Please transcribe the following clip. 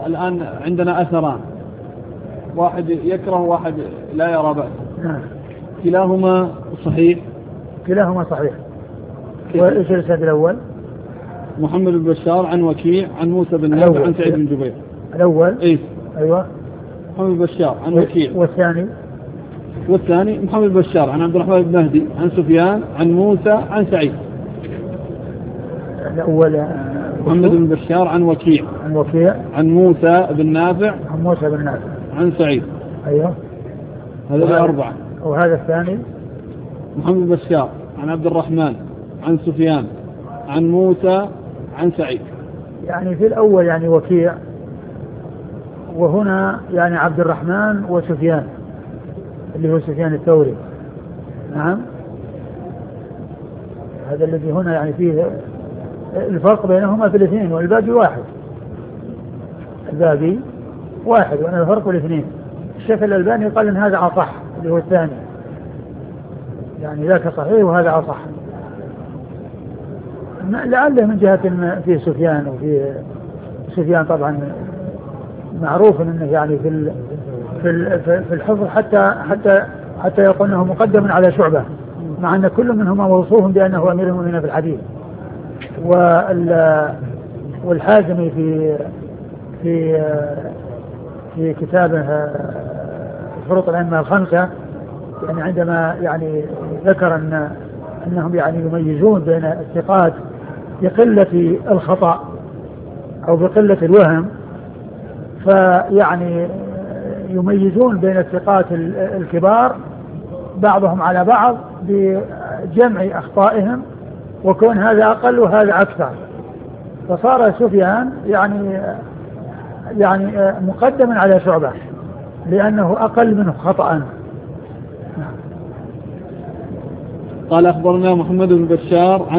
الآن عندنا أثران، واحد يكره واحد لا يرى بأس. نعم. كلاهما صحيح. كلاهما صحيح. وإيش الإسناد الأول؟ محمد بن بشار عن وكيع عن موسى بن نافع عن سعيد بن جبير. الأول. إيه. أيوة. محمد بن بشار عن وكيع. والثاني محمد بن بشار عن عبد الرحمن بن مهدي عن سفيان عن موسى عن سعيد. الأول محمد بن بشار عن وكيع عن موسى بن نافع عن سعيد. أيوة. هذا الأربعة. وهذا الثاني محمد بن بشار عن عبد الرحمن عن سفيان عن موسى عن سعيد. يعني في الأول يعني وكيع، وهنا يعني عبد الرحمن وسفيان اللي هو سفيان الثوري. نعم. هذا الذي هنا يعني فيه الفرق بينهما في الاثنين، والباقي واحد. وأنا الفرق الاثنين. الشيخ الألباني قال إن هذا أصح اللي هو الثاني، يعني ذاك صحيح وهذا أصح، لعله من جهة في سفيان. وفي سفيان طبعا معروف انه يعني في الحفظ حتى يقول انه مقدم على شعبة، مع ان كل منهما موصوف بانه امير المؤمنين في الحديث. والحازمي في كتابه شروط الأئمة الخمسة يعني عندما يعني ذكر انهم يعني يميزون بين الثقات بقلة الخطأ او بقلة الوهم، فيعني يميزون بين الثقات الكبار بعضهم على بعض بجمع أخطائهم، وكون هذا أقل وهذا أكثر، فصار سفيان يعني مقدم على شعبة لأنه أقل منه خطأ. قال أخبرنا محمد بن بشار